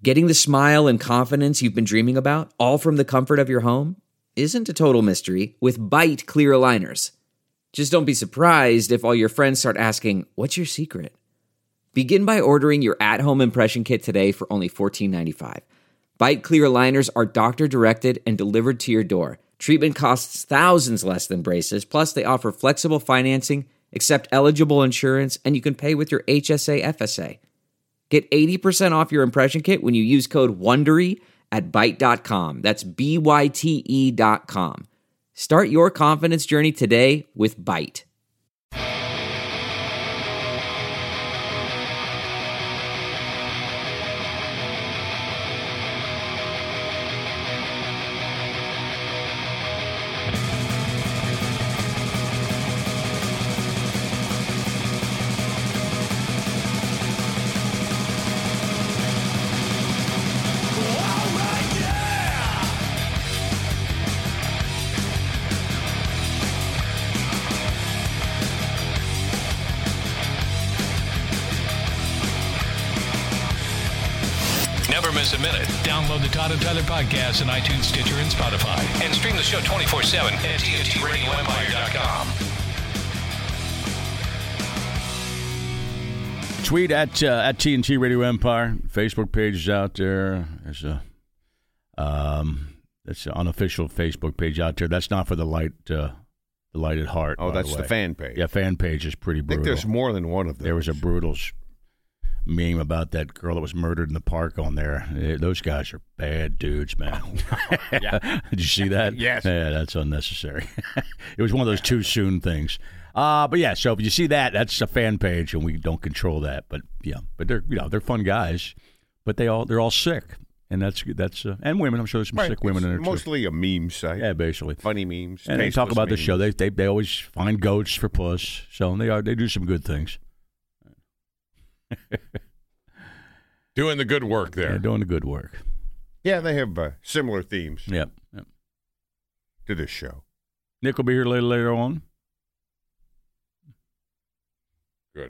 Getting the smile and confidence you've been dreaming about, all from the comfort of your home, isn't a total mystery with Byte clear aligners. Just don't be surprised if all your friends start asking, "What's your secret?" Begin by ordering your at-home impression kit today for only $14.95. Byte clear aligners are doctor-directed and delivered to your door. Treatment costs thousands less than braces, plus they offer flexible financing, accept eligible insurance, and you can pay with your HSA FSA. Get 80% off your impression kit when you use code WONDERY at Byte.com. That's BYTE.com. Start your confidence journey today with Byte. Never miss a minute. Download the Todd and Tyler podcast on iTunes, Stitcher, and Spotify. And stream the show 24/7 at TNTRadioEmpire.com. Tweet at TNT Radio Empire. Facebook page is out there. There's that's an unofficial Facebook page out there. That's not for the lighted heart. Oh, that's the fan page. Yeah, fan page is pretty brutal. I think there's more than one of them. There was a brutal meme about that girl that was murdered in the park on there. Those guys are bad dudes, man. Yeah. Did you see that? Yes. Yeah, that's unnecessary. It was one of those too soon things. But yeah, so if you see that, that's a fan page, and we don't control that. But yeah, but they're fun guys, but they're all sick, and that's and women. I'm sure there's some sick women in there too. Mostly a meme site. Yeah, basically funny memes. And they talk about the show. They always find goats for puss, so they do some good things. Doing the good work there. Yeah, doing the good work. Yeah, they have similar themes. Yep. To this show. Nick will be here later on. Good.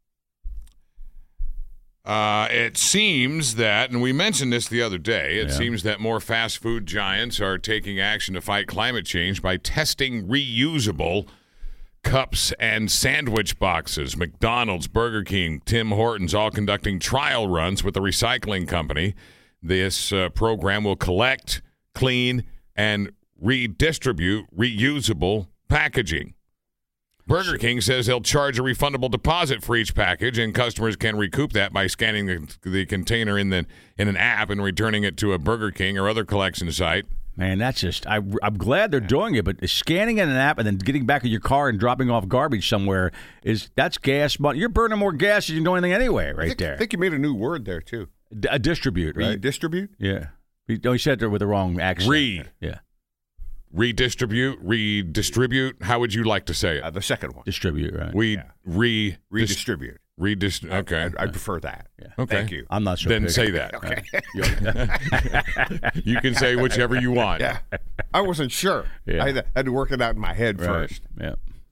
It seems that, and we mentioned this the other day, it seems that more fast food giants are taking action to fight climate change by testing reusable cups and sandwich boxes. McDonald's, Burger King, Tim Hortons all conducting trial runs with the recycling company. This program will collect, clean, and redistribute reusable packaging. Burger King says they'll charge a refundable deposit for each package, and customers can recoup that by scanning the container in an app and returning it to a Burger King or other collection site. Man, that's just, I'm glad they're doing it, but scanning in an app and then getting back in your car and dropping off garbage somewhere, that's gas money. You're burning more gas than you do anything anyway, there. I think you made a new word there, too. Distribute, right? Redistribute? Yeah. You said it with the wrong accent. Yeah. Redistribute. How would you like to say it? The second one. Distribute, right? Redistribute. Okay. I prefer that. Yeah. Okay. Thank you. I'm not sure. Then say that. Okay. You can say whichever you want. Yeah. I wasn't sure. Yeah. I had to work it out in my head first. Yeah.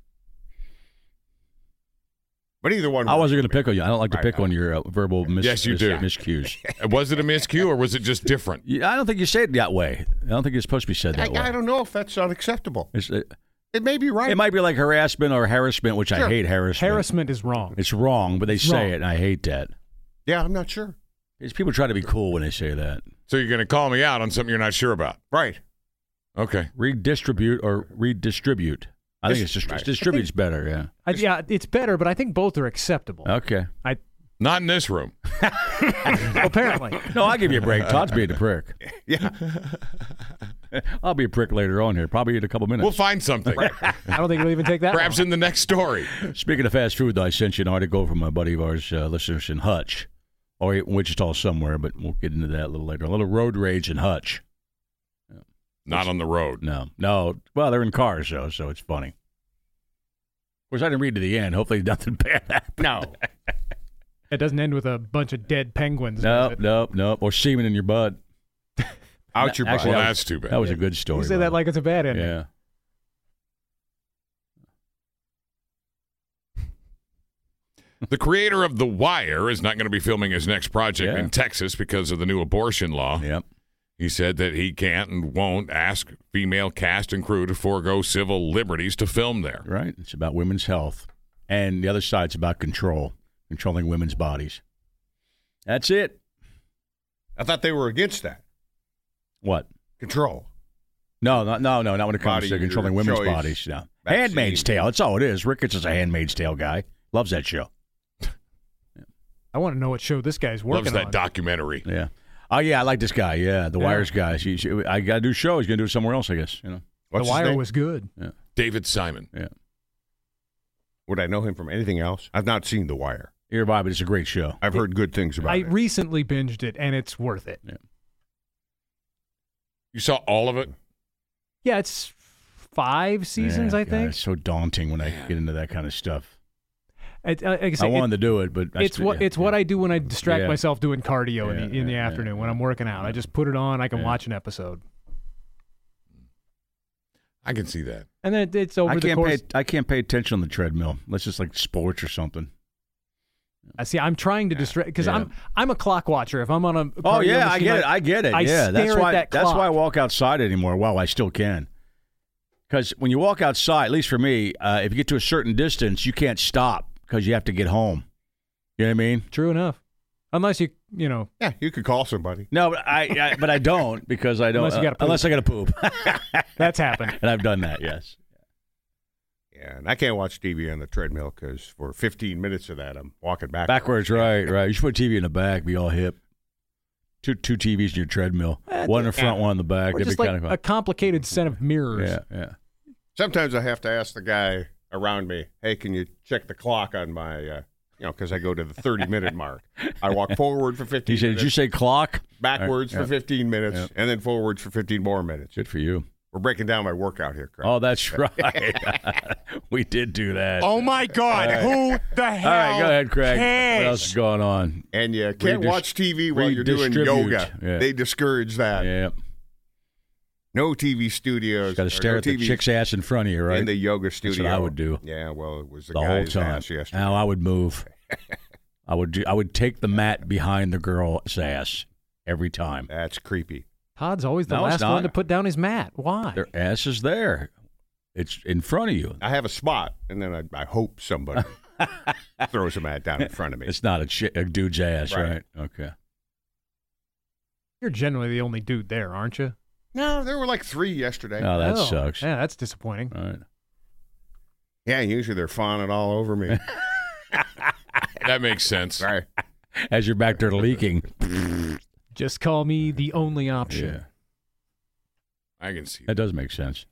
But either one. I wasn't going to pick on you. I don't like to pick on your verbal Yes, you do. miscues. Was it a miscue or was it just different? I don't think you say it that way. I don't think it's supposed to be said that way. I don't know if that's unacceptable. It may be right. It might be like harassment or harassment, which I hate harassment. Harassment is wrong. It's wrong, but they say it, and I hate that. Yeah, I'm not sure. People try to be cool when they say that. So you're going to call me out on something you're not sure about? Right. Okay. Redistribute or redistribute. I think it's distribute's better, yeah. Yeah, it's better, but I think both are acceptable. Okay. Not in this room. Apparently. No, I'll give you a break. Todd's being a prick. Yeah. I'll be a prick later on here, probably in a couple minutes. We'll find something. I don't think we'll even take that Perhaps long. in the next story. Speaking of fast food, though, I sent you an article from a buddy of ours, listeners in Hutch, or Wichita somewhere, but we'll get into that a little later. A little road rage in Hutch. Not on the road. No. Well, they're in cars, though, so it's funny. Of course, I didn't read to the end. Hopefully nothing bad happened. No. It doesn't end with a bunch of dead penguins. Nope. Or semen in your butt. Out your butt. Actually, Well, that's too bad. That was a good story. You say that like it's a bad ending. Yeah. The creator of The Wire is not going to be filming his next project Yeah. in Texas because of the new abortion law. Yep. He said that he can't and won't ask female cast and crew to forego civil liberties to film there. Right. It's about women's health. And the other side's about controlling women's bodies. That's it. I thought they were against that. What? Control. No, not when it comes Body, to controlling your women's choice, bodies. No. vaccine. Handmaid's Tale. That's all it is. Ricketts is a Handmaid's Tale guy. Loves that show. I want to know what show this guy's working Loves that on. documentary. Yeah. Oh, yeah, I like this guy. Yeah, the Wire's guy. I got to do a show. He's going to do it somewhere else, I guess. You know. What's The his Wire name? was good. Yeah. David Simon. Yeah. Would I know him from anything else? I've not seen The Wire. You're right, but it's a great show. I've heard good things about I it. recently binged it, and it's worth it. Yeah. You saw all of it? Yeah, it's 5 seasons, Yeah, I God, think. it's so daunting when I get into that kind of stuff. Like I say, I wanted to do it, but it's what I do when I distract Yeah. myself doing cardio in the Yeah, afternoon yeah, when I'm working out. I just put it on. I can watch an episode, I can see that. and then it's over the course. I can't pay attention on the treadmill. Let's just like sports or something. I see. I'm trying to distract because Yeah. I'm a clock watcher. If I'm on a Oh cardio yeah, machine, I get it. I Yeah, that's stare at why that that's why I clock. walk outside anymore. Well, I still can. Because when you walk outside, at least for me, if you get to a certain distance, you can't stop because you have to get home. You know what I mean? True enough. Unless you know. Yeah, you could call somebody. No, but I don't because I don't Unless you gotta poop. unless I got to poop. That's happened. And I've done that. Yes. Yeah, and I can't watch TV on the treadmill because for 15 minutes of that, I'm walking Backwards, right. You should put TV in the back, be all hip. Two TVs in your treadmill, one in the front, one in the back. Or That'd just be like kind of a complicated set of mirrors. yeah. Sometimes I have to ask the guy around me, hey, can you check the clock on my, because I go to the 30-minute mark. I walk forward for 15 He said, minutes, "Did you say clock?" backwards Yeah. for 15 minutes, Yeah. and then forwards for 15 more minutes. Good for you. We're breaking down my workout here, Craig. Oh, that's right. We did do that. Oh, my God. Who the hell All right, go ahead, Craig. cares? What else is going on? And you can't watch TV while you're doing redistribute. yoga. Yeah. They discourage that. Yeah, No TV studios. got to or stare no at the TV chick's ass in front of you, right? in the yoga studio. what I would do. Yeah, well, it was the, the whole guy's time. ass yesterday. Now I would move. I would take the mat behind the girl's ass every time. That's creepy. Todd's always the No, it's last one not. to put down his mat. Why? Their ass is there. It's in front of you. I have a spot, and then I hope somebody throws a mat down in front of me. It's not a dude's ass, Right. right? Okay. You're generally the only dude there, aren't you? No, there were like 3 yesterday. Oh, that Oh, sucks. Yeah, that's disappointing. All right. Yeah, usually they're fawning all over me. That makes sense. Right. As you're back there leaking. Just call me the only option. Yeah, I can see that does make sense.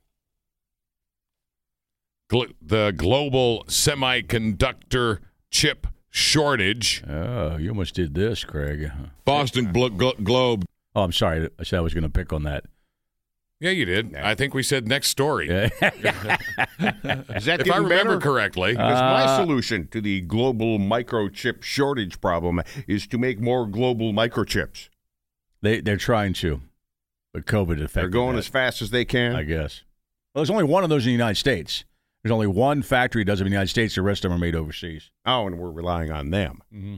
the global semiconductor chip shortage. Oh, you almost did this, Craig. Boston Globe. Oh, I'm sorry. I said I was going to pick on that. Yeah, you did. I think we said next story. Yeah. Is that If I getting remember better? correctly. Because my solution to the global microchip shortage problem is to make more global microchips. They're trying to, but COVID affected They're going that, as fast as they can. I guess. Well, there's only one of those in the United States. There's only one factory that does it in the United States. The rest of them are made overseas. Oh, and we're relying on them. Mm-hmm.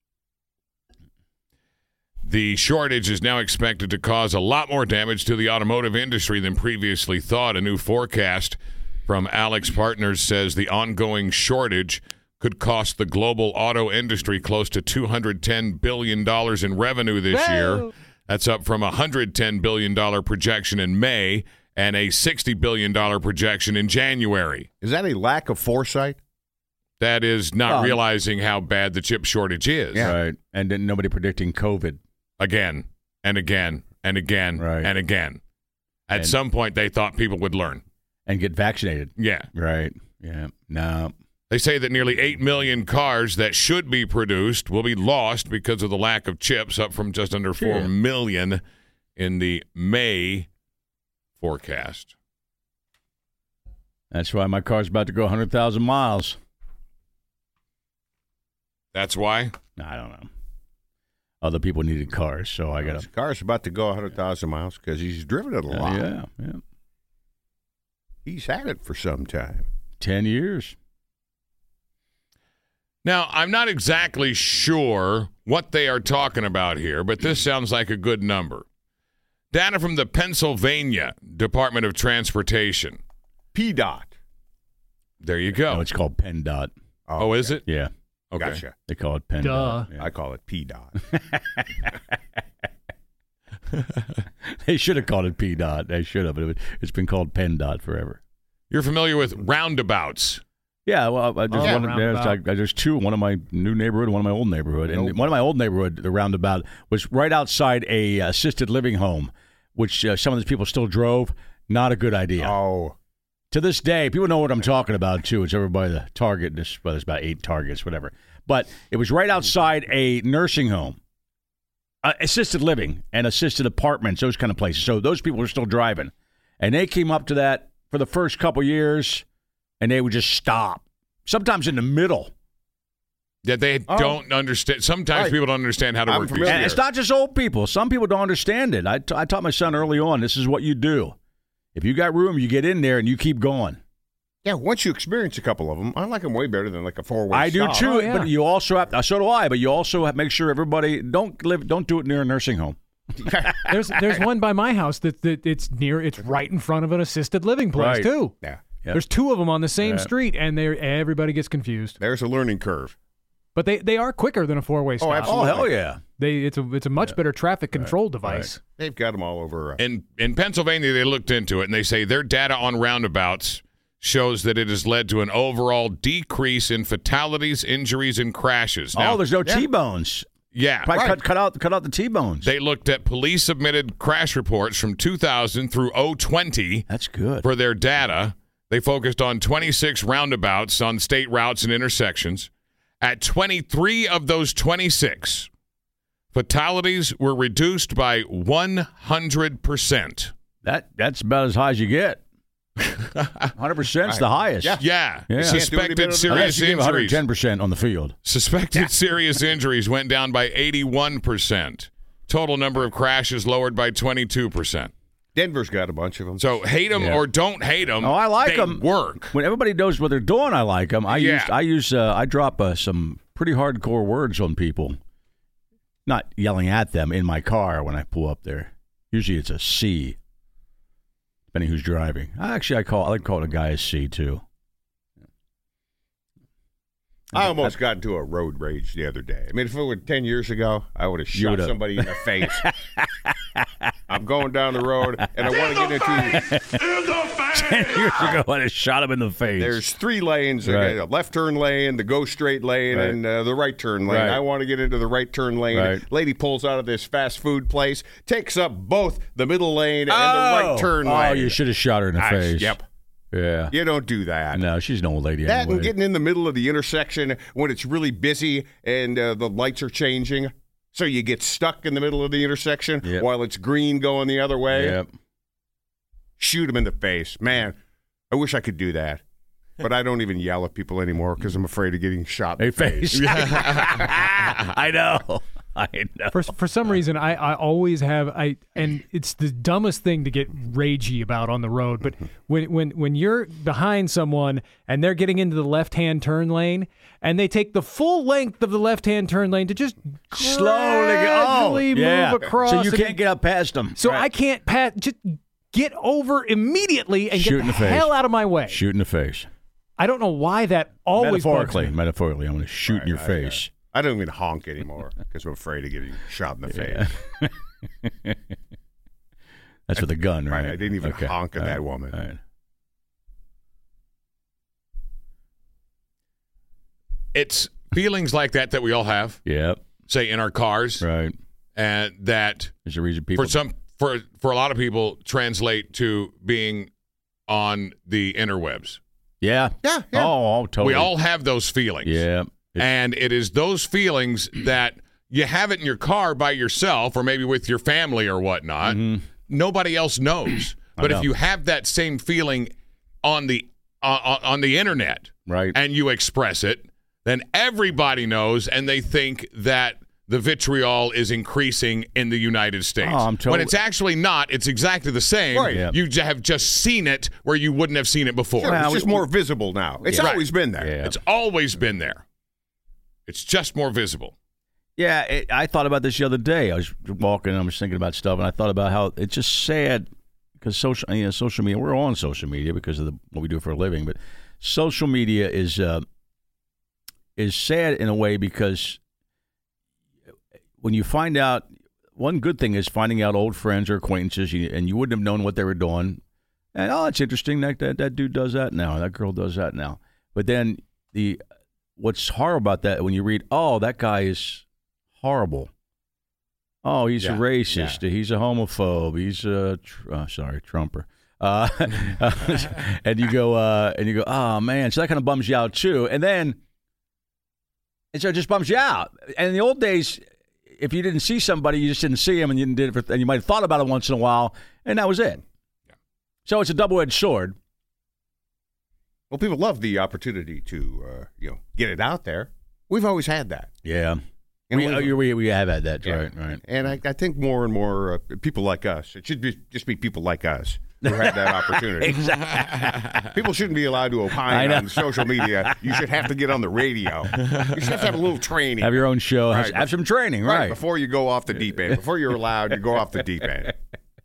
The shortage is now expected to cause a lot more damage to the automotive industry than previously thought. A new forecast from Alex Partners says the ongoing shortage could cost the global auto industry close to $210 billion in revenue this year. That's up from a $110 billion projection in May and a $60 billion projection in January. Is that a lack of foresight? That is not realizing how bad the chip shortage is. Yeah. Right. And then nobody predicting COVID. Again and again and again Right. and again. At And- some point, they thought people would learn. And get vaccinated. Yeah. Right. Yeah. No. They say that nearly 8 million cars that should be produced will be lost because of the lack of chips, up from just under 4 Yeah. million in the May forecast. That's why my car's about to go 100,000 miles. That's why? I don't know. Other people needed cars, so I got His car's about to go 100,000 miles because he's driven it a to. lot. Yeah. He's had it for some time. 10 years. Now, I'm not exactly sure what they are talking about here, but this sounds like a good number. Data from the Pennsylvania Department of Transportation. PDOT. There you go. No, it's called PennDOT. Oh, is it? Yeah. Okay. Gotcha. They call it PennDOT. Duh. Yeah. I call it PDOT. They should have called it PDOT. They should have. But it's been called PennDOT forever. You're familiar with roundabouts. Yeah, well, there's two. One in my new neighborhood, one in my old neighborhood. And one in my old neighborhood, the roundabout, was right outside a assisted living home, which some of these people still drove. Not a good idea. Oh. To this day, people know what I'm talking about, too. It's over by the Target. There's about 8 Targets, whatever. But it was right outside a nursing home, assisted living and assisted apartments, those kind of places. So those people were still driving. And they came up to that for the first couple years, and they would just stop, sometimes in the middle. Yeah, they don't understand. Sometimes people don't understand how to work these And things. it's not just old people. Some people don't understand it. I taught my son early on, this is what you do. If you got room, you get in there and you keep going. Yeah, once you experience a couple of them, I like them way better than like a 4-way I do stop. too, Oh, yeah. but you also have, so do I, but you also have to make sure everybody, don't do it near a nursing home. There's one by my house that it's right in front of an assisted living place Right. too. Yeah. Yep. There's 2 of them on the same Yeah. street, and everybody gets confused. There's a learning curve. But they are quicker than a 4-way stop. absolutely. Oh, hell yeah. It's a much better traffic control device. They've got them all over. In Pennsylvania, they looked into it, and they say their data on roundabouts shows that it has led to an overall decrease in fatalities, injuries, and crashes. Now, There's no T-bones. yeah. Probably cut out the T-bones. They looked at police-submitted crash reports from 2000 through 2020 That's good. for their data. They focused on 26 roundabouts on state routes and intersections. At 23 of those 26, fatalities were reduced by 100%. That's about as high as you get. 100% is the highest. Yeah. Yeah. Yeah. Suspected serious Unless you give injuries. 110% on the field. Suspected serious injuries went down by 81%. Total number of crashes lowered by 22%. Denver's got a bunch of them. So hate them Yeah. or don't hate them. Oh, I like they them. work. When everybody knows what they're doing, I like them. I Yeah. drop some pretty hardcore words on people. Not yelling at them in my car when I pull up there. Usually it's a C, depending who's driving. I like to call it a guy a C too. I almost got into a road rage the other day. I mean, if it were 10 years ago, I would have You shot would've. somebody in the face. I'm going down the road, and I want to get into... 10 years ago, I just shot him in the face. There's 3 lanes, Right. a left turn lane, the go straight lane, Right. and the right turn lane. Right. I want to get into the right turn lane. Right. Lady pulls out of this fast food place, takes up both the middle lane and the right turn lane. Oh, you should have shot her in the face. Yep. Yeah. You don't do that. No, she's an old lady That anyway. and getting in the middle of the intersection when it's really busy and the lights are changing. So you get stuck in the middle of the intersection Yep. while it's green going the other way. Yep. Shoot them in the face. Man, I wish I could do that. But I don't even yell at people anymore because I'm afraid of getting shot in Hey, the face. face. I know. I know. For some reason, I always have and it's the dumbest thing to get ragey about on the road. But when you're behind someone and they're getting into the left-hand turn lane and they take the full length of the left-hand turn lane to just Slowly gradually move across, So you and- can't get up past them. So I can't just get over immediately and Shoot get in the the face. hell out of my way. Shoot in the face. I don't know why that always bugs me. Metaphorically, I'm going to shoot in your face. I don't even honk anymore because I'm afraid of getting shot in the face. That's with a gun, right? Right, I didn't even Okay. honk at All that right. woman. All right. It's feelings like that we all have, Yep. say in our cars, Right. and that There's a reason people. for a lot of people translate to being on the interwebs. Yeah. Yeah. Oh, totally. We all have those feelings. Yeah. And it is those feelings that you have it in your car by yourself or maybe with your family or whatnot. Nobody else knows. But know. if you have that same feeling on the internet Right. and you express it, then everybody knows and they think that the vitriol is increasing in the United States. Oh, I'm when totally- it's actually not. It's exactly the same. Right. Yeah. You have just seen it where you wouldn't have seen it before. Sure, Well, it's just more visible now. It's Yeah. always been there. Yeah. It's always been there. It's just more visible. Yeah, I thought about this the other day. I was walking and I was thinking about stuff, and I thought about how it's just sad because social media. We're on social media because of what we do for a living, but social media is sad in a way because when you find out, one good thing is finding out old friends or acquaintances, and you wouldn't have known what they were doing. And it's interesting that dude does that now, that girl does that now. But then what's horrible about that when you read, that guy is horrible. Oh, he's a racist. Yeah. He's a homophobe. He's a Trumper. And you go, oh man. So that kind of bums you out too. And so it just bums you out. And in the old days, if you didn't see somebody, you just didn't see him, and you did it, and you might have thought about it once in a while, and that was it. Yeah. So it's a double-edged sword. Well, people love the opportunity to get it out there. We've always had that. Yeah. We have had that, yeah. Right. And I think more and more people like us, it should just be people like us who have that opportunity. Exactly. People shouldn't be allowed to opine on social media. You should have to get on the radio. You should have a little training. Have your own show. Right. Have some training, right. Before you go off the deep end. Before you're allowed to go off the deep end.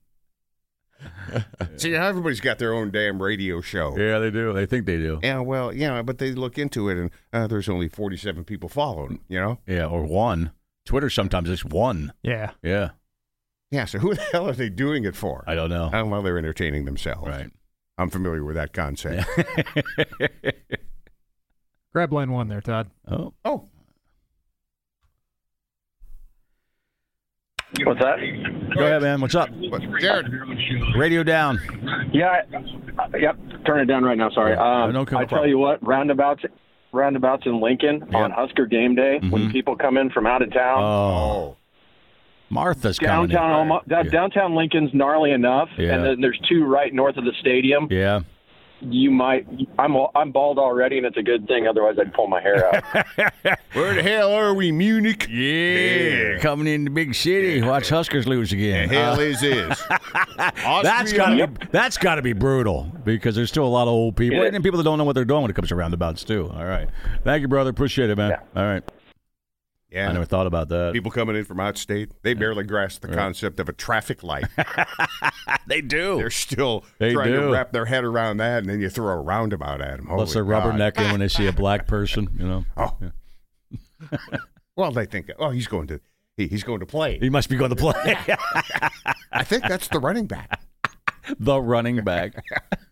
See, everybody's got their own damn radio show. Yeah, they do. They think they do. Yeah, well, but they look into it, and there's only 47 people following, Yeah, or one. Twitter sometimes it's one. Yeah. Yeah. Yeah, so who the hell are they doing it for? I don't know. Well, they're entertaining themselves. Right. I'm familiar with that concept. Grab line 1 there, Todd. Oh. What's that? Go ahead, man. What's up? Jared. Radio down. Yeah. Yep. Turn it down right now. Sorry. I tell you what, roundabouts in Lincoln on Husker game day, when people come in from out of town. Oh. Martha's coming in. Downtown Lincoln's gnarly enough, and then there's 2 right north of the stadium. Yeah. I'm bald already, and it's a good thing. Otherwise, I'd pull my hair out. Where the hell are we, Munich? Yeah. Coming in the big city. Watch Huskers lose again. The hell is. That's got to be brutal because there's still a lot of old people and people that don't know what they're doing when it comes to roundabouts too. All right. Thank you, brother. Appreciate it, man. Yeah. All right. Yeah. I never thought about that. People coming in from out state, they barely grasp the concept of a traffic light. They do. They're still trying to wrap their head around that, and then you throw a roundabout at them. Plus they're rubbernecking when they see a black person, Oh. Yeah. Well, they think, he's going to play. He must be going to play. I think that's the running back. The running back.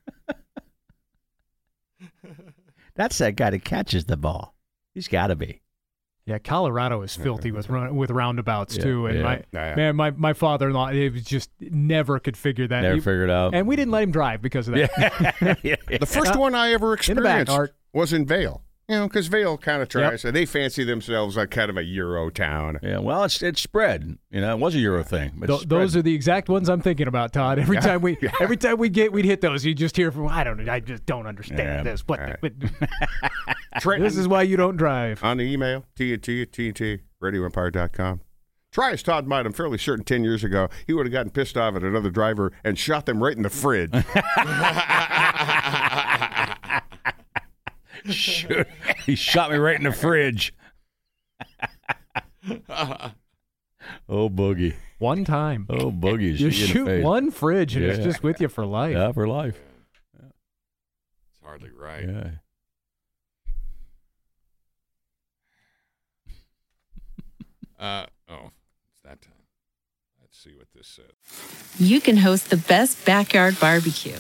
That's that guy that catches the ball. He's got to be. Yeah, Colorado is filthy with roundabouts too, and my father-in-law, it was just never could figure that. Never figured out, and we didn't let him drive because of that. The first one I ever experienced was in Vail. Because Vail kind of tries, and they fancy themselves like kind of a Euro town. Yeah, well, it's spread. It was a Euro thing. Those are the exact ones I'm thinking about, Todd. Every time we'd hit those, you just hear from, I just don't understand this. This is why you don't drive. On the email, TNT@TNTRadioEmpire.com. Try as Todd might, I'm fairly certain 10 years ago, he would have gotten pissed off at another driver and shot them right in the fridge. Shoot. He shot me right in the fridge. Oh, Boogie. One time. Oh, Boogie. You shoot one fridge and it's just with you for life. Yeah, for life. Yeah. It's hardly right. Yeah. It's that time. Let's see what this says. You can host the best backyard barbecue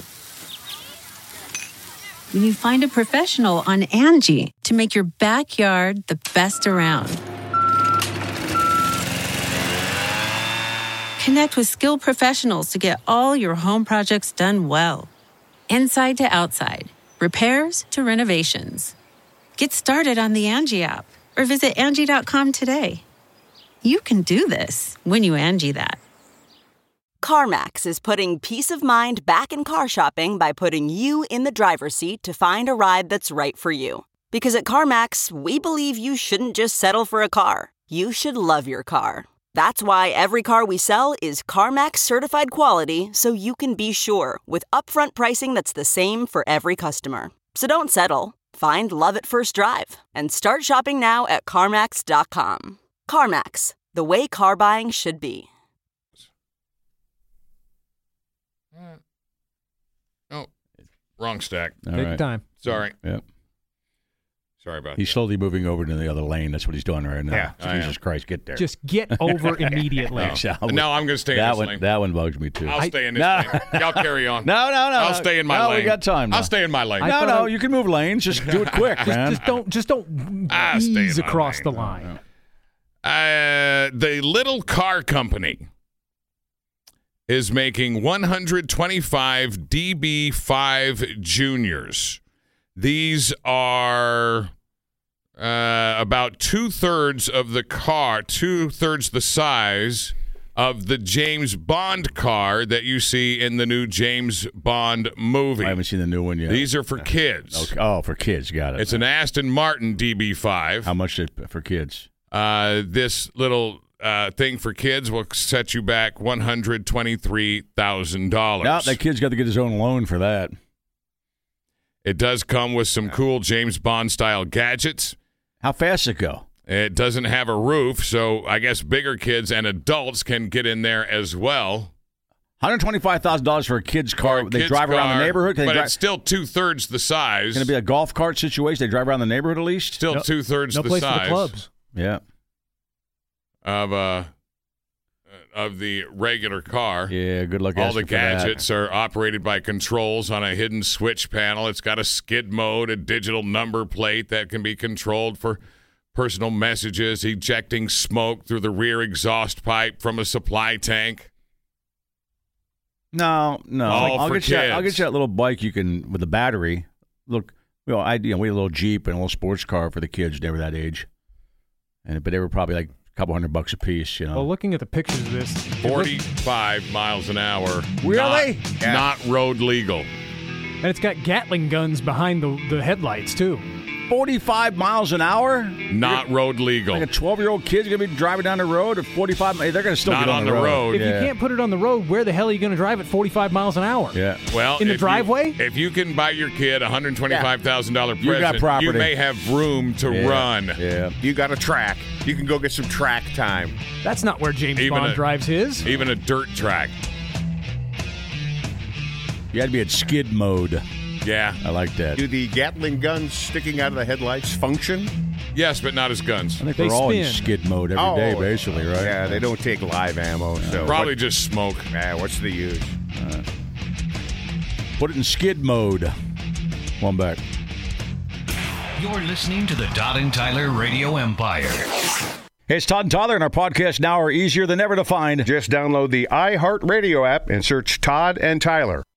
when you find a professional on Angie to make your backyard the best around. Connect with skilled professionals to get all your home projects done well. Inside to outside, repairs to renovations. Get started on the Angie app or visit Angie.com today. You can do this when you Angie that. CarMax is putting peace of mind back in car shopping by putting you in the driver's seat to find a ride that's right for you. Because at CarMax, we believe you shouldn't just settle for a car. You should love your car. That's why every car we sell is CarMax certified quality, so you can be sure with upfront pricing that's the same for every customer. So don't settle. Find love at first drive and start shopping now at CarMax.com. CarMax, the way car buying should be. Oh, wrong stack. Take time. Sorry. Yep. Sorry about that. He's slowly moving over to the other lane. That's what he's doing right now. Yeah. Jesus Christ, get there. Just get over immediately. No, I'm going to stay in this lane. That one bugs me, too. I'll stay in this lane. Y'all carry on. No. I'll stay in my lane. We got time now. I'll stay in my lane. No, you can move lanes. Just do it quick, man. Just don't ease across the line. The Little Car Company is making 125 DB5 Juniors. These are about 2/3 of the car, 2/3 the size of the James Bond car that you see in the new James Bond movie. I haven't seen the new one yet. These are for kids. Okay. Oh, for kids. Got it. It's an Aston Martin DB5. How much is it for kids? This little thing for kids will set you back $123,000. No, that kid's got to get his own loan for that. It does come with some cool James Bond-style gadgets. How fast does it go? It doesn't have a roof, so I guess bigger kids and adults can get in there as well. $125,000 for a kid's car. They drive around the neighborhood? But it's still 2/3 the size. It's going to be a golf cart situation? They drive around the neighborhood at least? Still 2/3 the size. No place for the clubs. Yeah. Of the regular car. Yeah, good luck. All the gadgets are operated by controls on a hidden switch panel. It's got a skid mode, a digital number plate that can be controlled for personal messages, ejecting smoke through the rear exhaust pipe from a supply tank. No. I'll get you that little bike you can with a battery. Look, we had a little Jeep and a little sports car for the kids. They were that age, but they were probably like couple $100 a piece, you know. Well, looking at the pictures of this, 45 miles an hour. Really? Not road legal. And it's got Gatling guns behind the headlights too. 45 miles an hour? Not road legal. Like a 12-year-old kid's going to be driving down the road at 45 miles. They're going to still get on the road. If you can't put it on the road, where the hell are you going to drive at 45 miles an hour? Yeah. Well, in the driveway? If you can buy your kid a $125,000 You got present, property. you may have room to run. Yeah. You got a track. You can go get some track time. That's not where James Bond drives his. Even a dirt track. You had to be at skid mode. Yeah. I like that. Do the Gatling guns sticking out of the headlights function? Yes, but not as guns. I think they're all in skid mode every day, basically, right? Yeah, they don't take live ammo. So Probably just smoke. What's the use? Put it in skid mode. One back. You're listening to the Todd and Tyler Radio Empire. Hey, it's Todd and Tyler, and our podcasts now are easier than ever to find. Just download the iHeartRadio app and search Todd and Tyler.